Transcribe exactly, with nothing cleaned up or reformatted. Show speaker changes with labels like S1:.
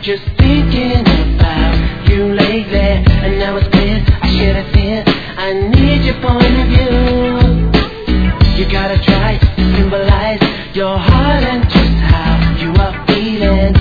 S1: just thinking about you lately, and now it's clear I should have said I need your point of view. You gotta try to symbolize your heart.